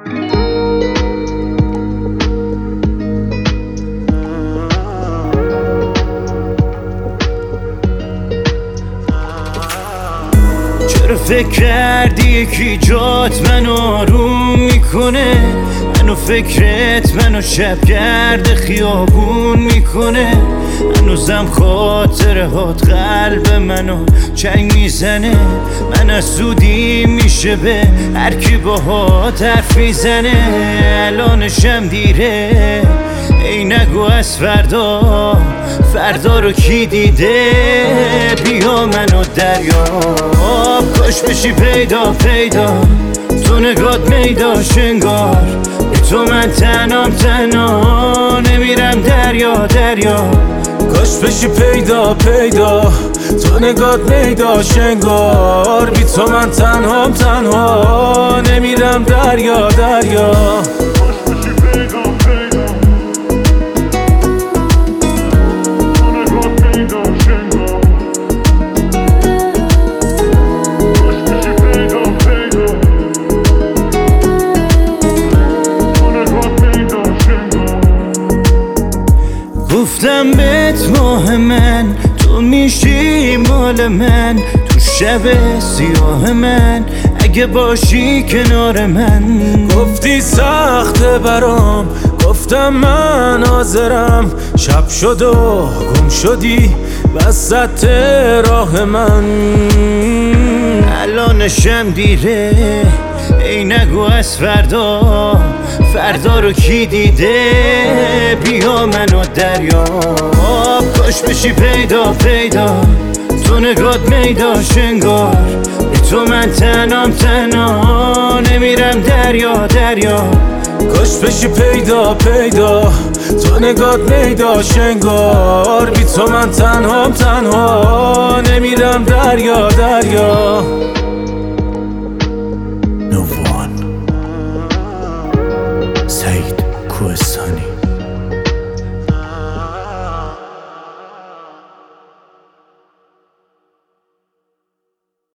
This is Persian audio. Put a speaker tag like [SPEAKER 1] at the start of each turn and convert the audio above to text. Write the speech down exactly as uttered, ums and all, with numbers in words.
[SPEAKER 1] چرا فکر کردی یکی جات منو آروم میکنه؟ منو فکرت منو شبگرد خیابون میکنه. هنوزم خاطره هات قلب منو چنگ میزنه. من از سودی میشه به هر کی باهات حرف میزنه. الانشم دیره ای نگو از فردا، فردا رو کی دیده؟ بیا منو دریاب، کاش بشی پیدا پیدا، تو نگات میداش انگار به تو من تنام تنها نمیرم دریا دریا.
[SPEAKER 2] کاش بشی پیدا پیدا، تو نگات میداش انگار بی تو من تنهام تنها نمیرم دریا دریا.
[SPEAKER 1] گفتم بهت ماه من تو میشی مال من، تو شب سیاه من اگه باشی کنار من.
[SPEAKER 2] گفتی سخته برام، گفتم من حاضرم، شب شد و گم شدی وسط راه من.
[SPEAKER 1] الانشم دیره ای نگو از فردا، فردا رو کی دیده؟ بیا منو دریاب، کاش بشی پیدا پیدا، تو نگات میداش انگار به تو من تنام تنها نمیرم دریا دریا.
[SPEAKER 2] کاش بشی پیدا پیدا، تو نگات میداش انگار بی تو من تنهام تنها نمیرم دریا دریا.